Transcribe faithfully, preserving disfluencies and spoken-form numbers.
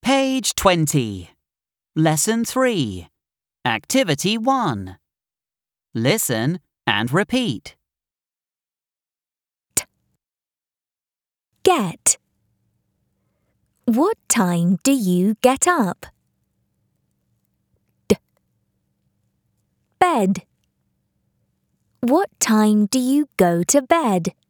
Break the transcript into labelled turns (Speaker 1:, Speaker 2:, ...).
Speaker 1: Page twenty. Lesson three. Activity one. Listen and repeat.
Speaker 2: T. Get. What time do you get up? D. Bed. What time do you go to bed?